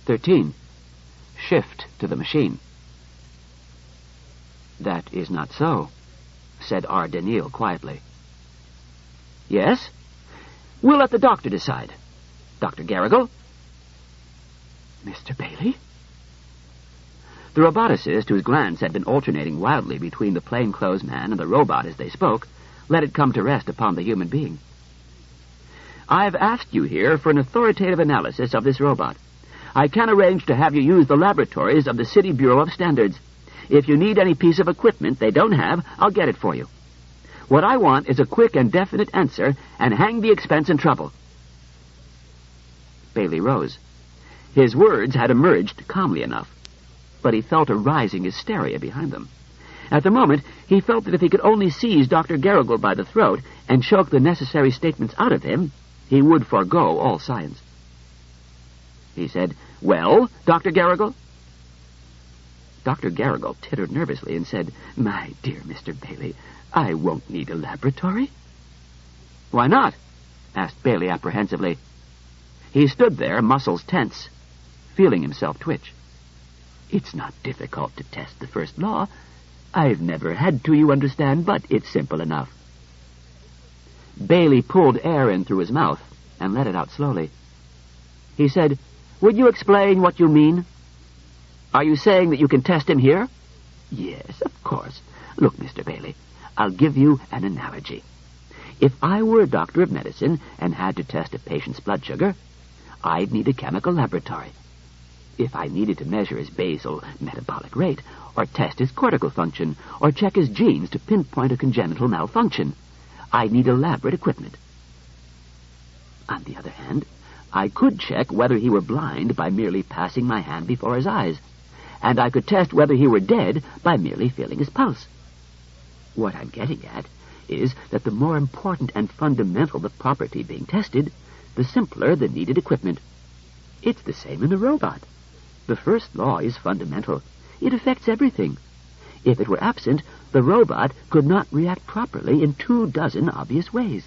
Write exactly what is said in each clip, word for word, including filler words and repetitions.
thirteen. Shift to the machine. That is not so, said R. Daniil quietly. Yes? We'll let the doctor decide. Doctor Garrigle? Mister Bailey? The roboticist, whose glance had been alternating wildly between the plainclothes man and the robot as they spoke, let it come to rest upon the human being. I've asked you here for an authoritative analysis of this robot. I can arrange to have you use the laboratories of the City Bureau of Standards. If you need any piece of equipment they don't have, I'll get it for you. What I want is a quick and definite answer, and hang the expense and trouble. Bailey rose. His words had emerged calmly enough, but he felt a rising hysteria behind them. At the moment, he felt that if he could only seize Doctor Garrigle by the throat and choke the necessary statements out of him, he would forego all science. He said, Well, Doctor Garrigle? Doctor Garrigle tittered nervously and said, My dear Mister Bailey, I won't need a laboratory. Why not? Asked Bailey apprehensively. He stood there, muscles tense, feeling himself twitch. It's not difficult to test the first law. I've never had to, you understand, but it's simple enough. Bailey pulled air in through his mouth and let it out slowly. He said, Would you explain what you mean? Are you saying that you can test him here? Yes, of course. Look, Mister Bailey, I'll give you an analogy. If I were a doctor of medicine and had to test a patient's blood sugar, I'd need a chemical laboratory. If I needed to measure his basal metabolic rate, or test his cortical function, or check his genes to pinpoint a congenital malfunction, I'd need elaborate equipment. On the other hand, I could check whether he were blind by merely passing my hand before his eyes, and I could test whether he were dead by merely feeling his pulse. What I'm getting at is that the more important and fundamental the property being tested, the simpler the needed equipment. It's the same in the robot. The first law is fundamental. It affects everything. If it were absent, the robot could not react properly in two dozen obvious ways.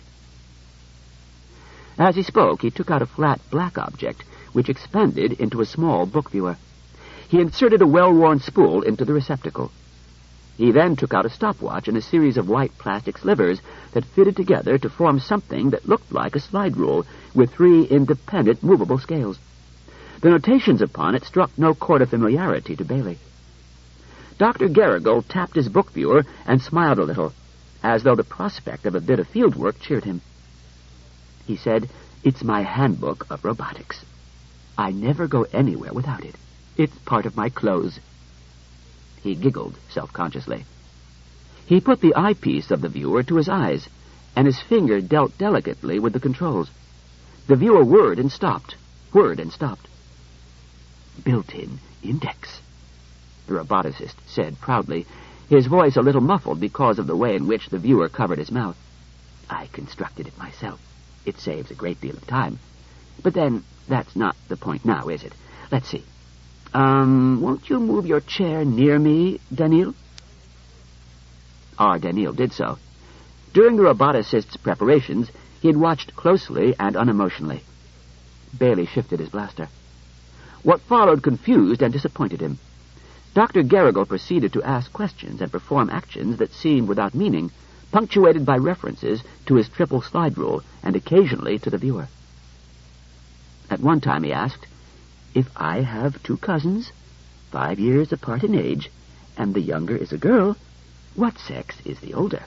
As he spoke, he took out a flat black object, which expanded into a small book viewer. He inserted a well-worn spool into the receptacle. He then took out a stopwatch and a series of white plastic slivers that fitted together to form something that looked like a slide rule with three independent movable scales. The notations upon it struck no chord of familiarity to Bailey. Doctor Garrigle tapped his book viewer and smiled a little, as though the prospect of a bit of field work cheered him. He said, It's my handbook of robotics. I never go anywhere without it. It's part of my clothes. He giggled self-consciously. He put the eyepiece of the viewer to his eyes, and his finger dealt delicately with the controls. The viewer whirred and stopped, whirred and stopped. Built-in index, the roboticist said proudly, his voice a little muffled because of the way in which the viewer covered his mouth. I constructed it myself. It saves a great deal of time. But then, that's not the point now, is it? Let's see. Um, won't you move your chair near me, Daniil? R. Daniil did so. During the roboticist's preparations, he had watched closely and unemotionally. Bailey shifted his blaster. What followed confused and disappointed him. Doctor Garrigle proceeded to ask questions and perform actions that seemed without meaning, punctuated by references to his triple slide rule and occasionally to the viewer. At one time he asked, If I have two cousins, five years apart in age, and the younger is a girl, what sex is the older?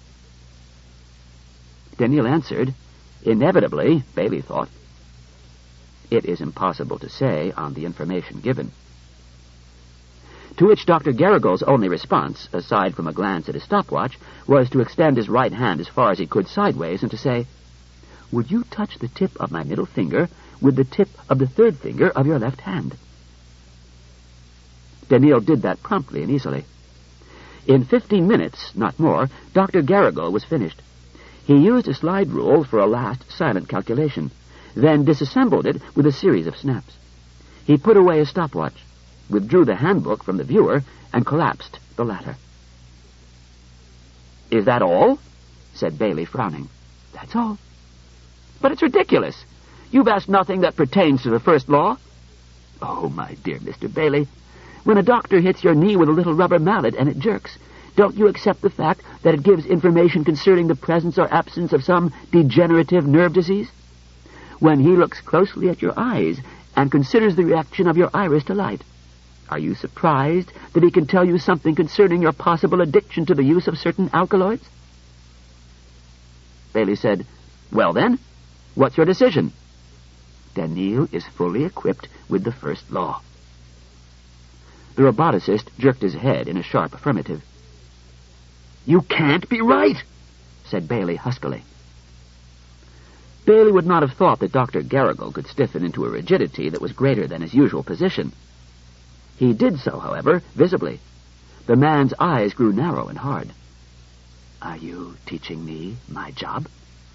Daniil answered, Inevitably, Bailey thought. It is impossible to say on the information given. To which Doctor Garrigle's only response, aside from a glance at his stopwatch, was to extend his right hand as far as he could sideways and to say, Would you touch the tip of my middle finger with the tip of the third finger of your left hand? Daniil did that promptly and easily. In fifteen minutes, not more, Doctor Garrigle was finished. He used a slide rule for a last silent calculation, then disassembled it with a series of snaps. He put away his stopwatch, withdrew the handbook from the viewer, and collapsed the latter. Is that all? Said Bailey, frowning. That's all. But it's ridiculous. You've asked nothing that pertains to the first law. Oh, my dear Mister Bailey, when a doctor hits your knee with a little rubber mallet and it jerks, don't you accept the fact that it gives information concerning the presence or absence of some degenerative nerve disease? When he looks closely at your eyes and considers the reaction of your iris to light, are you surprised that he can tell you something concerning your possible addiction to the use of certain alkaloids? Bailey said, "Well then, what's your decision?" Daneel is fully equipped with the first law. The roboticist jerked his head in a sharp affirmative. "You can't be right," said Bailey huskily. Bailey would not have thought that Doctor Garrigle could stiffen into a rigidity that was greater than his usual position. He did so, however, visibly. The man's eyes grew narrow and hard. "Are you teaching me my job?"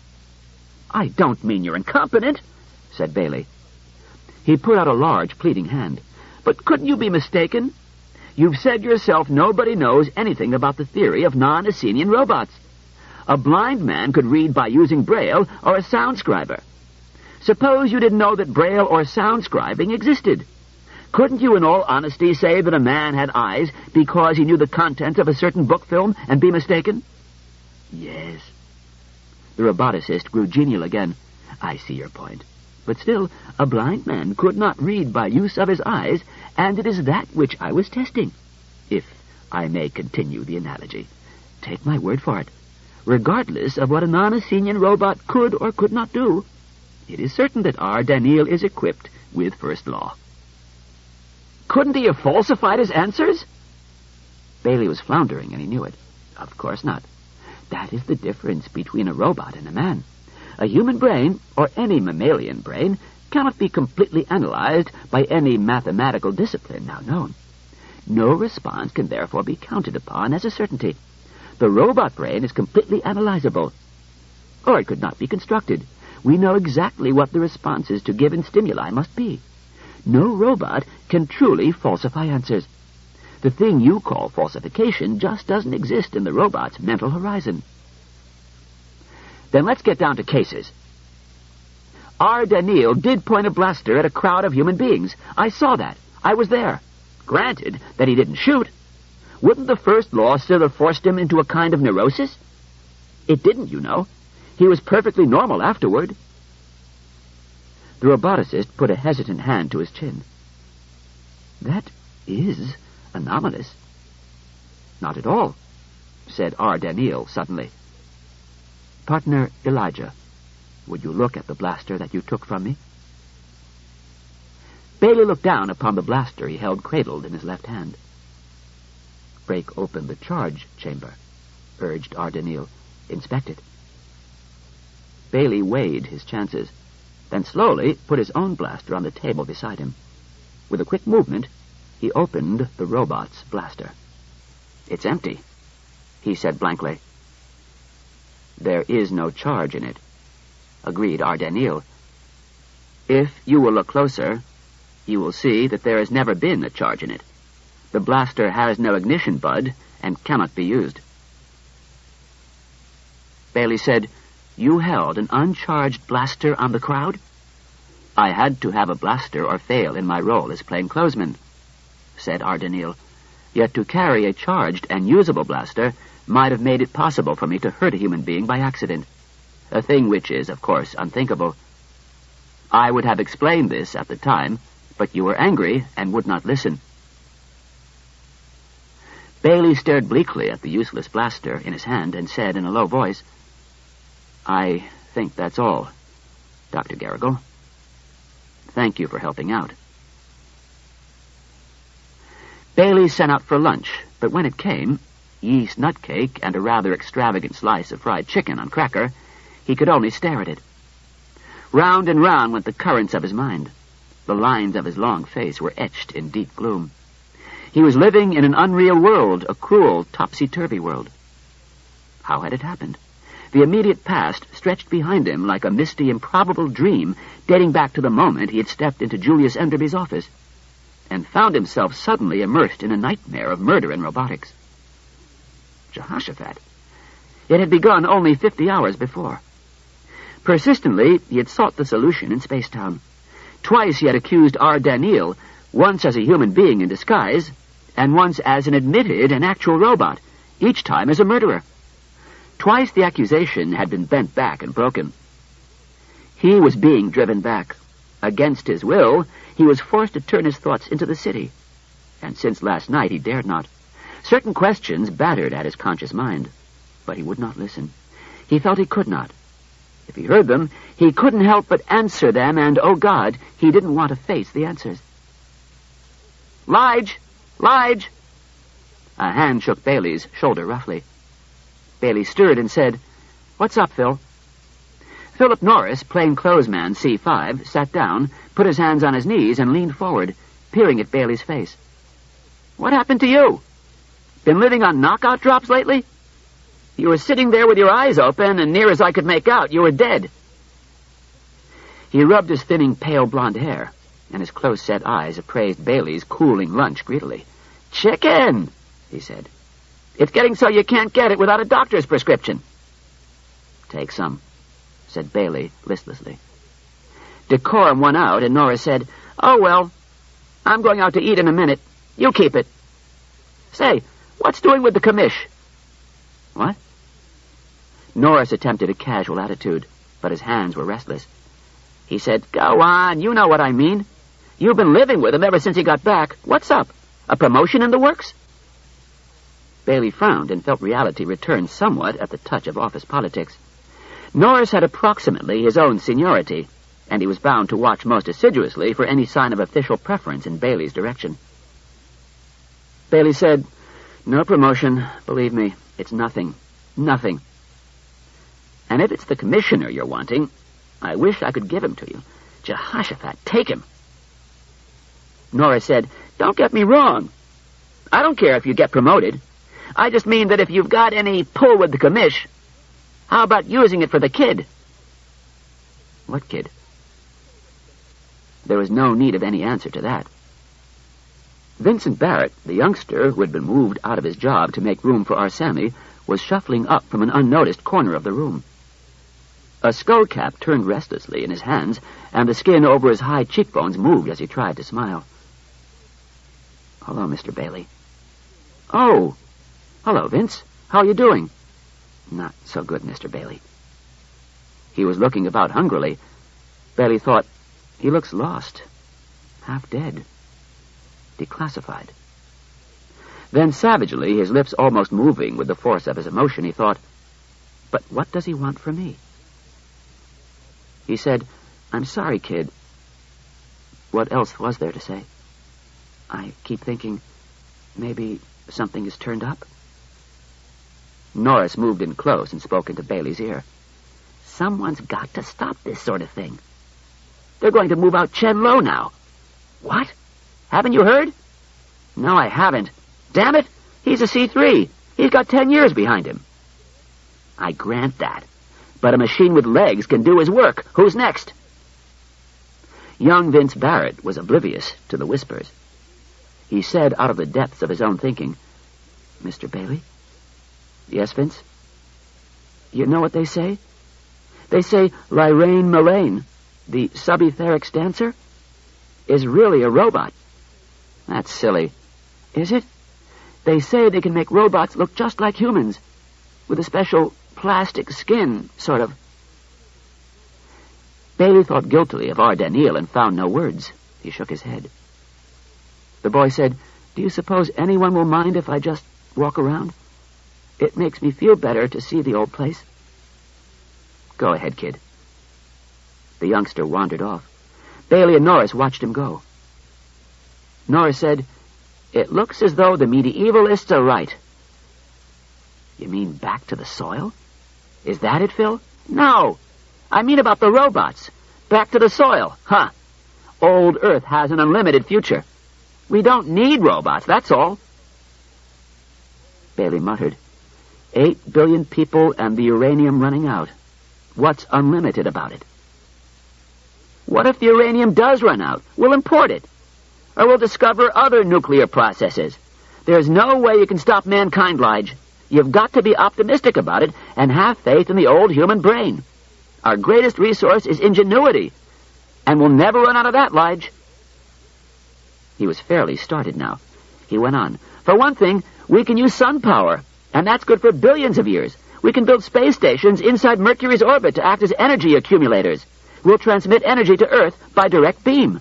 "I don't mean you're incompetent," said Bailey. He put out a large, pleading hand. "But couldn't you be mistaken? You've said yourself nobody knows anything about the theory of non-Essenian robots. A blind man could read by using Braille or a sound scriber. Suppose you didn't know that Braille or sound scribing existed. Couldn't you in all honesty say that a man had eyes because he knew the contents of a certain book film and be mistaken?" "Yes." The roboticist grew genial again. "I see your point. But still, a blind man could not read by use of his eyes, and it is that which I was testing. If I may continue the analogy, take my word for it. Regardless of what a non-Essenian robot could or could not do, it is certain that our Daneel is equipped with first law." "Couldn't he have falsified his answers?" Bailey was floundering, and he knew it. "Of course not. That is the difference between a robot and a man. A human brain, or any mammalian brain, cannot be completely analyzed by any mathematical discipline now known. No response can therefore be counted upon as a certainty. The robot brain is completely analyzable, or it could not be constructed. We know exactly what the responses to given stimuli must be. No robot can truly falsify answers. The thing you call falsification just doesn't exist in the robot's mental horizon." "Then let's get down to cases. Our Daneel did point a blaster at a crowd of human beings. I saw that. I was there. Granted that he didn't shoot. Wouldn't the first law still have forced him into a kind of neurosis? It didn't, you know. He was perfectly normal afterward." The roboticist put a hesitant hand to his chin. "That is anomalous." "Not at all," said our Daneel suddenly. "Partner Elijah, would you look at the blaster that you took from me?" Bailey looked down upon the blaster he held cradled in his left hand. "Break open the charge chamber," urged our Daneel. "Inspect it." Bailey weighed his chances, then slowly put his own blaster on the table beside him. With a quick movement, he opened the robot's blaster. "It's empty," he said blankly. "There is no charge in it," agreed our Daneel. "If you will look closer, you will see that there has never been a charge in it. The blaster has no ignition bud and cannot be used." Bailey said, "You held an uncharged blaster on the crowd?" "I had to have a blaster or fail in my role as plainclothesman," said our Daneel. "Yet to carry a charged and usable blaster might have made it possible for me to hurt a human being by accident, a thing which is, of course, unthinkable. I would have explained this at the time, but you were angry and would not listen." Bailey stared bleakly at the useless blaster in his hand and said in a low voice, "I think that's all, Doctor Garrigle. Thank you for helping out." Bailey sent out for lunch, but when it came, yeast nut cake and a rather extravagant slice of fried chicken on cracker, he could only stare at it. Round and round went the currents of his mind. The lines of his long face were etched in deep gloom. He was living in an unreal world, a cruel, topsy-turvy world. How had it happened? The immediate past stretched behind him like a misty, improbable dream dating back to the moment he had stepped into Julius Enderby's office and found himself suddenly immersed in a nightmare of murder and robotics. Jehoshaphat. It had begun only fifty hours before. Persistently, he had sought the solution in Spacetown. Twice he had accused our Daneel, once as a human being in disguise, and once as an admitted and actual robot, each time as a murderer. Twice the accusation had been bent back and broken. He was being driven back. Against his will, he was forced to turn his thoughts into the city. And since last night, he dared not. Certain questions battered at his conscious mind, but he would not listen. He felt he could not. If he heard them, he couldn't help but answer them, and, oh God, he didn't want to face the answers. Lige! Lige! A hand shook Bailey's shoulder roughly. Bailey stirred and said, "What's up, Phil?" Philip Norris, plainclothesman C five, sat down, put his hands on his knees, and leaned forward, peering at Bailey's face. "What happened to you? Been living on knockout drops lately? You were sitting there with your eyes open, and near as I could make out, you were dead." He rubbed his thinning, pale blonde hair, and his close-set eyes appraised Bailey's cooling lunch greedily. "Chicken," he said. "It's getting so you can't get it without a doctor's prescription." "Take some," said Bailey listlessly. Decorum won out, and Norris said, "Oh, well, I'm going out to eat in a minute. You keep it. Say, what's doing with the commish?" "What?" Norris attempted a casual attitude, but his hands were restless. He said, "Go on, you know what I mean. You've been living with him ever since he got back. What's up? A promotion in the works?" Bailey frowned and felt reality return somewhat at the touch of office politics. Norris had approximately his own seniority, and he was bound to watch most assiduously for any sign of official preference in Bailey's direction. Bailey said, "No promotion. Believe me, it's nothing. Nothing. And if it's the commissioner you're wanting, I wish I could give him to you. Jehoshaphat, take him." Norris said, "Don't get me wrong. I don't care if you get promoted. I just mean that if you've got any pull with the commish, how about using it for the kid?" "What kid?" There was no need of any answer to that. Vincent Barrett, the youngster who had been moved out of his job to make room for Arsami, was shuffling up from an unnoticed corner of the room. A skull cap turned restlessly in his hands, and the skin over his high cheekbones moved as he tried to smile. "Hello, Mister Bailey." "Oh, hello, Vince. How are you doing?" "Not so good, Mister Bailey." He was looking about hungrily. Bailey thought, he looks lost, half dead, declassified. Then savagely, his lips almost moving with the force of his emotion, he thought, but what does he want from me? He said, "I'm sorry, kid." What else was there to say? "I keep thinking maybe something has turned up." Norris moved in close and spoke into Bailey's ear. "Someone's got to stop this sort of thing. They're going to move out Chen Lo now." "What? Haven't you heard?" "No, I haven't. Damn it, he's a C three. He's got ten years behind him." "I grant that. But a machine with legs can do his work. Who's next?" Young Vince Barrett was oblivious to the whispers. He said out of the depths of his own thinking, "Mister Bailey?" "Yes, Vince?" "You know what they say? They say Lyrane Mullane, the subetherics dancer, is really a robot." "That's silly." "Is it? They say they can make robots look just like humans, with a special plastic skin, sort of." Bailey thought guiltily of Ardenil and found no words. He shook his head. The boy said, "Do you suppose anyone will mind if I just walk around? It makes me feel better to see the old place." "Go ahead, kid." The youngster wandered off. Bailey and Norris watched him go. Norris said, "It looks as though the medievalists are right." "You mean back to the soil? Is that it, Phil?" "No, I mean about the robots. Back to the soil, huh? Old Earth has an unlimited future. We don't need robots, that's all." Bailey muttered, Eight billion people and the uranium running out. What's unlimited about it?" "What if the uranium does run out? We'll import it. Or we'll discover other nuclear processes. There's no way you can stop mankind, Lige. You've got to be optimistic about it and have faith in the old human brain. Our greatest resource is ingenuity, and we'll never run out of that, Lige." He was fairly started now. He went on. For one thing, we can use sun power, and that's good for billions of years. We can build space stations inside Mercury's orbit to act as energy accumulators. We'll transmit energy to Earth by direct beam.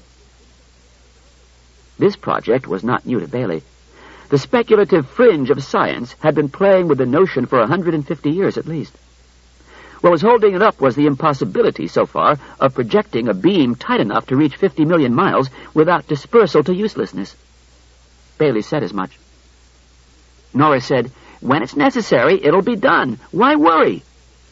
This project was not new to Bailey. The speculative fringe of science had been playing with the notion for one hundred fifty years at least. What was holding it up was the impossibility, so far, of projecting a beam tight enough to reach fifty million miles without dispersal to uselessness. Bailey said as much. Norris said, when it's necessary, it'll be done. Why worry?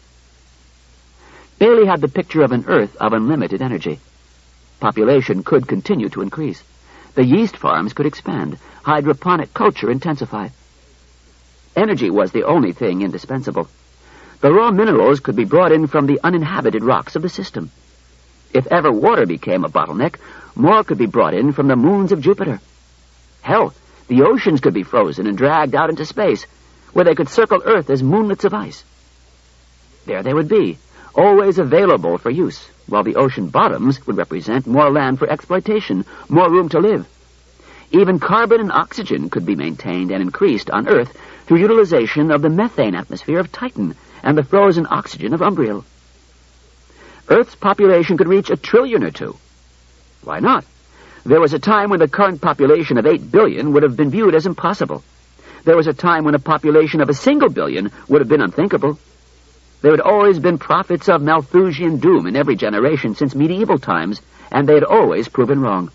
Bailey had the picture of an Earth of unlimited energy. Population could continue to increase. The yeast farms could expand. Hydroponic culture intensify. Energy was the only thing indispensable. The raw minerals could be brought in from the uninhabited rocks of the system. If ever water became a bottleneck, more could be brought in from the moons of Jupiter. Hell, the oceans could be frozen and dragged out into space, where they could circle Earth as moonlets of ice. There they would be, always available for use, while the ocean bottoms would represent more land for exploitation, more room to live. Even carbon and oxygen could be maintained and increased on Earth through utilization of the methane atmosphere of Titan and the frozen oxygen of Umbriel. Earth's population could reach a trillion or two. Why not? There was a time when the current population of eight billion would have been viewed as impossible. There was a time when a population of a single billion would have been unthinkable. There had always been prophets of Malthusian doom in every generation since medieval times, and they had always proven wrong.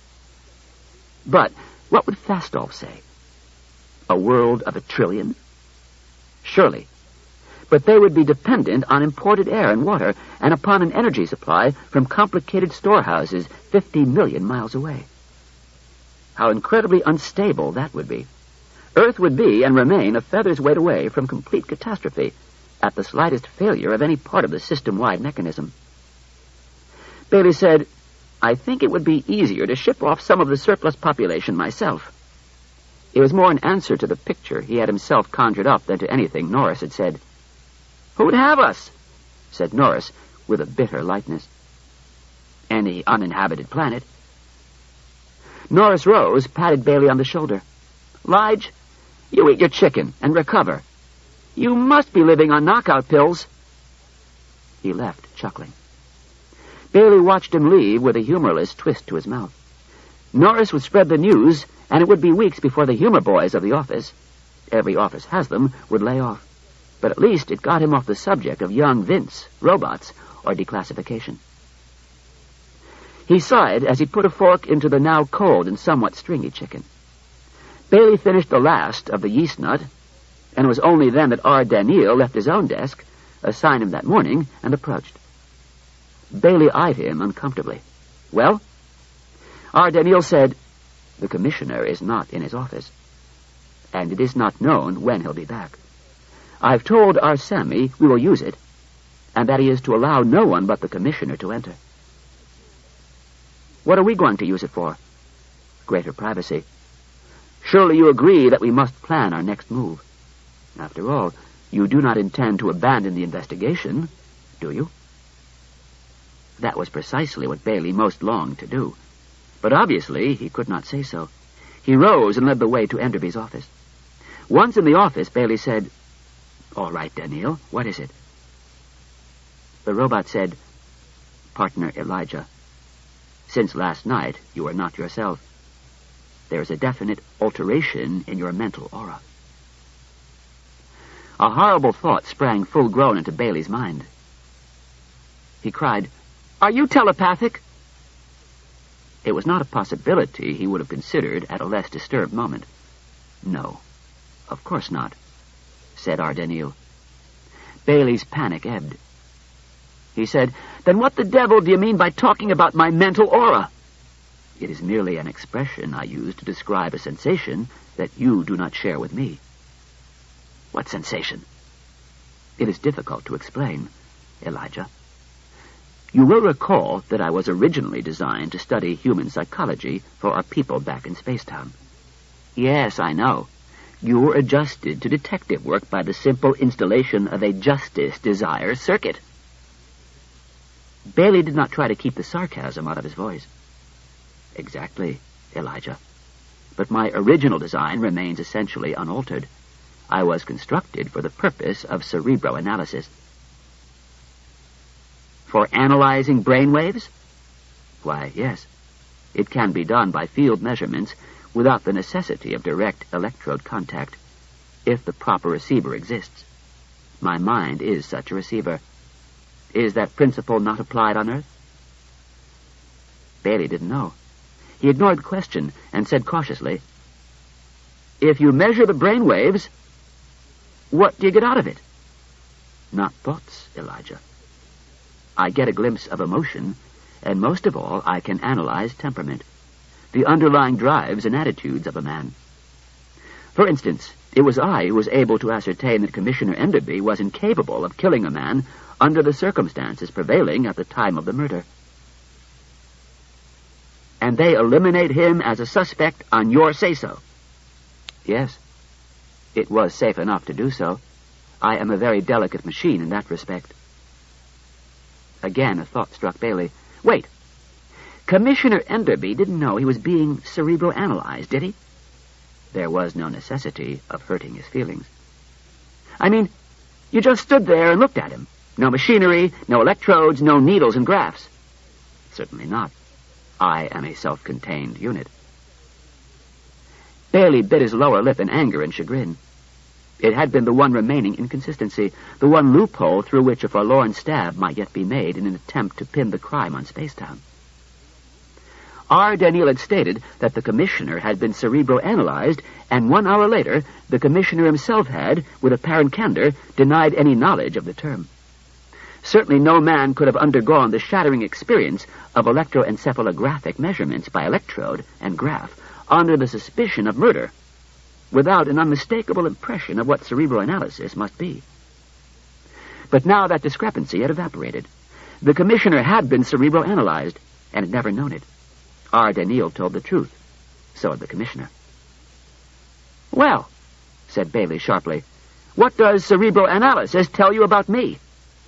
But what would Fastolf say? A world of a trillion? Surely. But they would be dependent on imported air and water and upon an energy supply from complicated storehouses fifty million miles away. How incredibly unstable that would be. Earth would be and remain a feather's weight away from complete catastrophe at the slightest failure of any part of the system-wide mechanism. Bailey said, I think it would be easier to ship off some of the surplus population myself. It was more an answer to the picture he had himself conjured up than to anything Norris had said. Who'd have us? Said Norris with a bitter lightness. Any uninhabited planet. Norris rose, patted Bailey on the shoulder. Lige, you eat your chicken and recover. You must be living on knockout pills. He left, chuckling. Bailey watched him leave with a humorless twist to his mouth. Norris would spread the news, and it would be weeks before the humor boys of the office, every office has them, would lay off. But at least it got him off the subject of young Vince, robots, or declassification. He sighed as he put a fork into the now cold and somewhat stringy chicken. Bailey finished the last of the yeast nut, and it was only then that R. Daniel left his own desk, assigned him that morning, and approached. Bailey eyed him uncomfortably. Well? R. Daniel said, the commissioner is not in his office, and it is not known when he'll be back. I've told our Sammy we will use it, and that he is to allow no one but the commissioner to enter. What are we going to use it for? Greater privacy. Surely you agree that we must plan our next move. After all, you do not intend to abandon the investigation, do you? That was precisely what Bailey most longed to do. But obviously he could not say so. He rose and led the way to Enderby's office. Once in the office, Bailey said, All right, Daniel, what is it? The robot said, Partner Elijah, since last night you are not yourself. There is a definite alteration in your mental aura. A horrible thought sprang full-grown into Bailey's mind. He cried, Are you telepathic? It was not a possibility he would have considered at a less disturbed moment. No, of course not, said R. Daniel. Bailey's panic ebbed. He said, Then what the devil do you mean by talking about my mental aura? It is merely an expression I use to describe a sensation that you do not share with me. What sensation? It is difficult to explain, Elijah. You will recall that I was originally designed to study human psychology for our people back in Spacetown. Yes, I know. You were adjusted to detective work by the simple installation of a justice desire circuit. Bailey did not try to keep the sarcasm out of his voice. Exactly, Elijah. But my original design remains essentially unaltered. I was constructed for the purpose of cerebroanalysis. For analyzing brainwaves? Why, yes. It can be done by field measurements without the necessity of direct electrode contact, if the proper receiver exists. My mind is such a receiver. Is that principle not applied on Earth? Bailey didn't know. He ignored the question and said cautiously, "If you measure the brain waves, what do you get out of it?" "Not thoughts, Elijah. I get a glimpse of emotion, and most of all, I can analyze temperament, the underlying drives and attitudes of a man. For instance, it was I who was able to ascertain that Commissioner Enderby was incapable of killing a man under the circumstances prevailing at the time of the murder." "And they eliminate him as a suspect on your say-so?" "Yes. It was safe enough to do so. I am a very delicate machine in that respect." Again a thought struck Bailey. Wait. Commissioner Enderby didn't know he was being cerebroanalyzed, did he? There was no necessity of hurting his feelings. "I mean, you just stood there and looked at him. No machinery, no electrodes, no needles and graphs." "Certainly not. I am a self-contained unit." Bailey bit his lower lip in anger and chagrin. It had been the one remaining inconsistency, the one loophole through which a forlorn stab might yet be made in an attempt to pin the crime on Spacetown. R. Daniel had stated that the commissioner had been cerebroanalyzed, and one hour later, the commissioner himself had, with apparent candor, denied any knowledge of the term. Certainly no man could have undergone the shattering experience of electroencephalographic measurements by electrode and graph under the suspicion of murder, without an unmistakable impression of what cerebroanalysis must be. But now that discrepancy had evaporated. The commissioner had been cerebroanalyzed, and had never known it. R. Daniel told the truth. So had the commissioner. "Well," said Bailey sharply, "what does cerebroanalysis tell you about me?"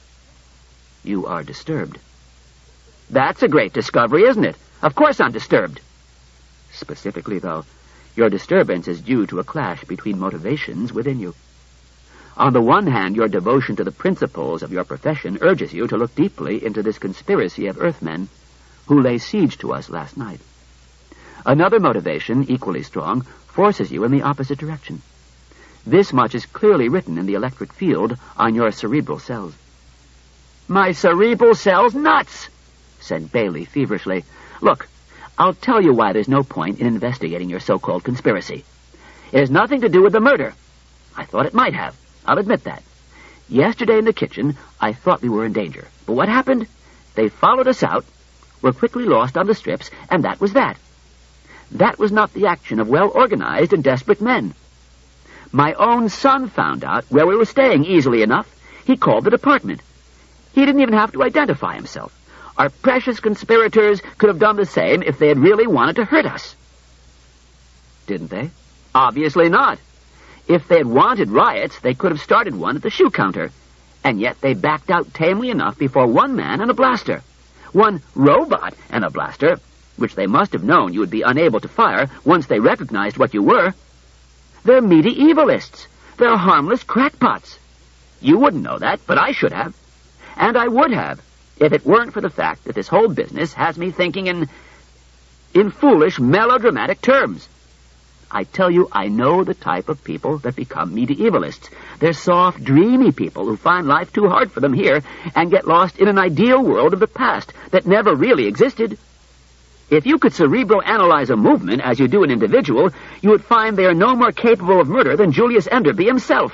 "You are disturbed." "That's a great discovery, isn't it? Of course I'm disturbed." "Specifically, though, your disturbance is due to a clash between motivations within you. On the one hand, your devotion to the principles of your profession urges you to look deeply into this conspiracy of Earthmen who lay siege to us last night. Another motivation, equally strong, forces you in the opposite direction. This much is clearly written in the electric field on your cerebral cells." "My cerebral cells? Nuts!" said Bailey feverishly. "Look, I'll tell you why there's no point in investigating your so-called conspiracy. It has nothing to do with the murder. I thought it might have. I'll admit that. Yesterday in the kitchen, I thought we were in danger. But what happened? They followed us out, were quickly lost on the strips, and that was that. That was not the action of well-organized and desperate men. My own son found out where we were staying easily enough. He called the department. He didn't even have to identify himself. Our precious conspirators could have done the same if they had really wanted to hurt us." "Didn't they?" "Obviously not. If they had wanted riots, they could have started one at the shoe counter. And yet they backed out tamely enough before one man and a blaster. One robot and a blaster, which they must have known you would be unable to fire once they recognized what you were. They're medievalists. They're harmless crackpots. You wouldn't know that, but I should have. And I would have, if it weren't for the fact that this whole business has me thinking in... in foolish, melodramatic terms. I tell you, I know the type of people that become medievalists. They're soft, dreamy people who find life too hard for them here and get lost in an ideal world of the past that never really existed. If you could cerebroanalyze a movement as you do an individual, you would find they are no more capable of murder than Julius Enderby himself."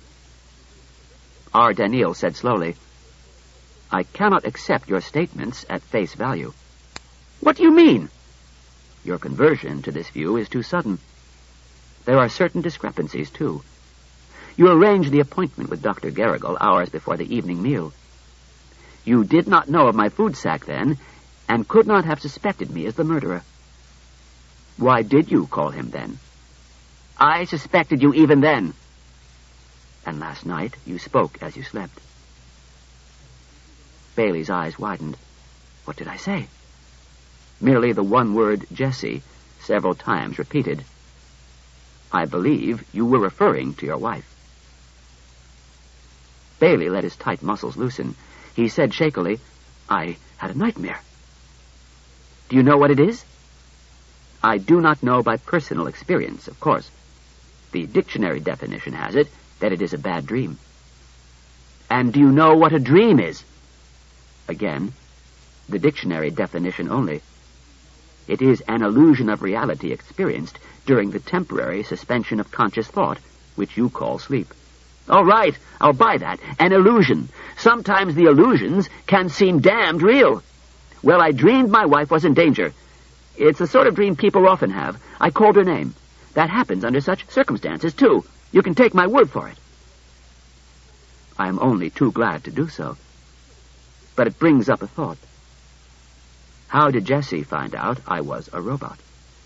R. Daniel said slowly, "I cannot accept your statements at face value." "What do you mean?" "Your conversion to this view is too sudden. There are certain discrepancies, too. You arranged the appointment with Doctor Garrigle hours before the evening meal. You did not know of my food sack then, and could not have suspected me as the murderer. Why did you call him then?" "I suspected you even then." "And last night you spoke as you slept." Bailey's eyes widened. What did I say? Merely the one word, Jesse, several times repeated, "I believe you were referring to your wife." Bailey let his tight muscles loosen. He said shakily, "I had a nightmare." "Do you know what it is?" "I do not know by personal experience, of course. The dictionary definition has it that it is a bad dream." "And do you know what a dream is?" Again, the dictionary definition only. "It is an illusion of reality experienced during the temporary suspension of conscious thought, which you call sleep." "All right, I'll buy that. An illusion. Sometimes the illusions can seem damned real. Well, I dreamed my wife was in danger. It's the sort of dream people often have. I called her name. That happens under such circumstances, too. You can take my word for it." "I am only too glad to do so. But it brings up a thought. How did Jessie find out I was a robot?"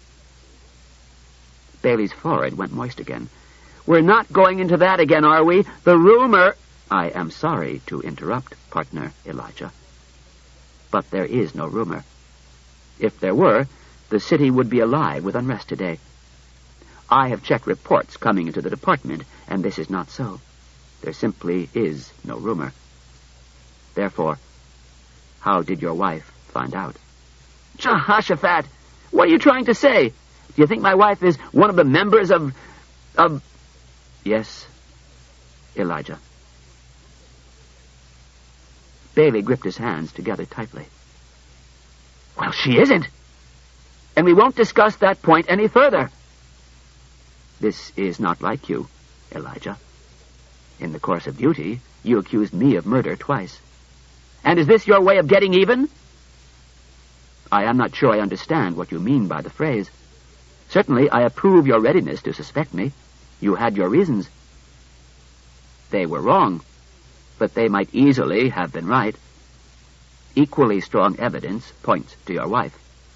Bailey's forehead went moist again. "We're not going into that again, are we? The rumor—" "I am sorry to interrupt, partner Elijah. But there is no rumor. If there were, the city would be alive with unrest today. I have checked reports coming into the department, and this is not so. There simply is no rumor. Therefore, how did your wife find out?" "Jehoshaphat, what are you trying to say? Do you think my wife is one of the members of... of... "Yes, Elijah." Bailey gripped his hands together tightly. "Well, she isn't. And we won't discuss that point any further." "This is not like you, Elijah. In the course of duty, you accused me of murder twice." "And is this your way of getting even?" "I am not sure I understand what you mean by the phrase. Certainly, I approve your readiness to suspect me. You had your reasons. They were wrong, but they might easily have been right. Equally strong evidence points to your wife."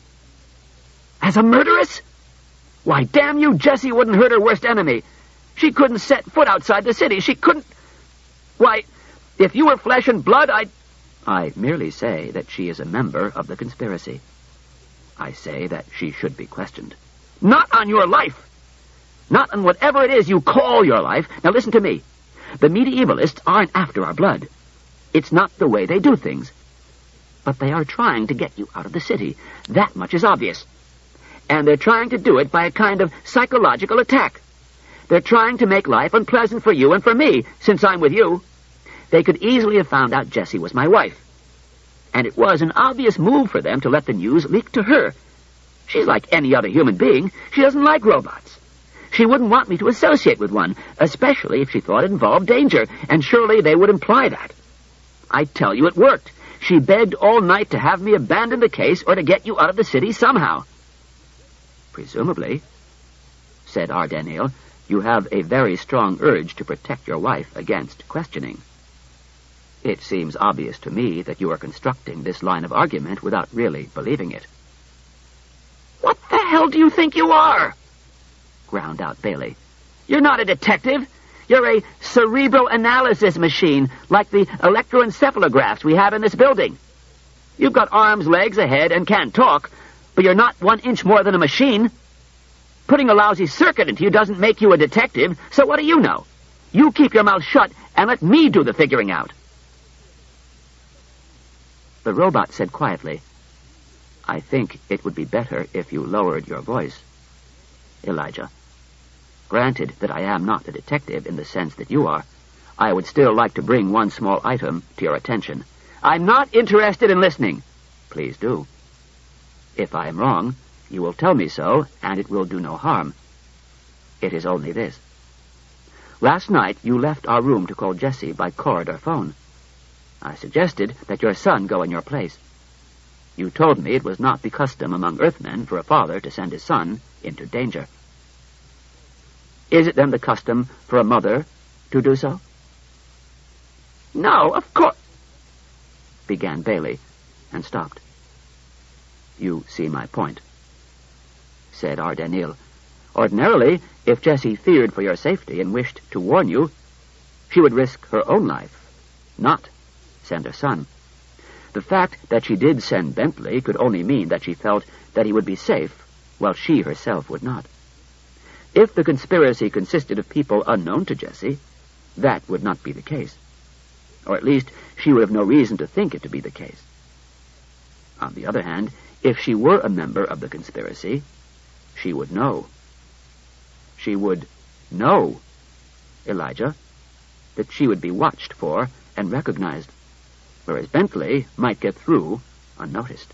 "As a murderess? Why, damn you, Jessie wouldn't hurt her worst enemy. She couldn't set foot outside the city. She couldn't... Why, if you were flesh and blood, I'd... "I merely say that she is a member of the conspiracy. I say that she should be questioned." "Not on your life! Not on whatever it is you call your life. Now listen to me. The medievalists aren't after our blood. It's not the way they do things. But they are trying to get you out of the city. That much is obvious. And they're trying to do it by a kind of psychological attack. They're trying to make life unpleasant for you and for me, since I'm with you. They could easily have found out Jessie was my wife. And it was an obvious move for them to let the news leak to her. She's like any other human being. She doesn't like robots. She wouldn't want me to associate with one, especially if she thought it involved danger, and surely they would imply that. I tell you, it worked. She begged all night to have me abandon the case or to get you out of the city somehow." "Presumably," said Ardenniel, "you have a very strong urge to protect your wife against questioning. It seems obvious to me that you are constructing this line of argument without really believing it." "What the hell do you think you are?" ground out Bailey. "You're not a detective. You're a cerebral-analysis machine, like the electroencephalographs we have in this building. You've got arms, legs, a head, and can talk, but you're not one inch more than a machine. Putting a lousy circuit into you doesn't make you a detective, so what do you know? You keep your mouth shut and let me do the figuring out." The robot said quietly, "I think it would be better if you lowered your voice, Elijah. Granted that I am not a detective in the sense that you are, I would still like to bring one small item to your attention." "I'm not interested in listening." "Please do. If I am wrong, you will tell me so, and it will do no harm. It is only this. Last night you left our room to call Jessie by corridor phone. I suggested that your son go in your place. You told me it was not the custom among Earthmen for a father to send his son into danger. Is it then the custom for a mother to do so?" "No, of course—" began Bailey, and stopped. "You see my point," said Ardenniel. "Ordinarily, if Jessie feared for your safety and wished to warn you, she would risk her own life, not send her son. The fact that she did send Bentley could only mean that she felt that he would be safe while she herself would not. If the conspiracy consisted of people unknown to Jessie, that would not be the case. Or at least, she would have no reason to think it to be the case. On the other hand, if she were a member of the conspiracy, she would know. She would know, Elijah, that she would be watched for and recognized, whereas Bentley might get through unnoticed.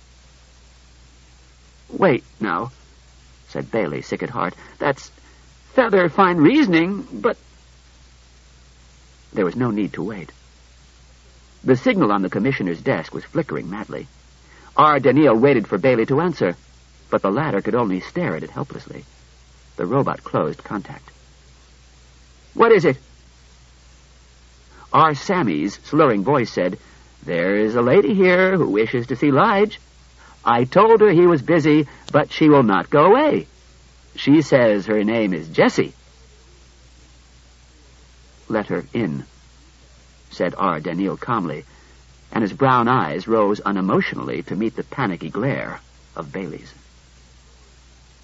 "Wait, now," said Bailey, sick at heart. "That's rather fine reasoning, but—" There was no need to wait. The signal on the commissioner's desk was flickering madly. R. Daniel waited for Bailey to answer, but the latter could only stare at it helplessly. The robot closed contact. "What is it?" R. Sammy's slurring voice said, "There is a lady here who wishes to see Lige. I told her he was busy, but she will not go away. She says her name is Jessie." "Let her in," said R. Daniel calmly, and his brown eyes rose unemotionally to meet the panicky glare of Bailey's.